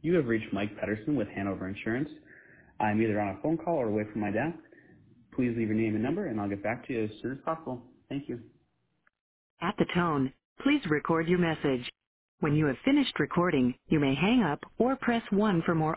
You have reached Mike Pedersen with Hanover Insurance. I'm either on a phone call or away from my desk. Please leave your name and number, and I'll get back to you as soon as possible. Thank you. At the tone, please record your message. When you have finished recording, you may hang up or press 1 for more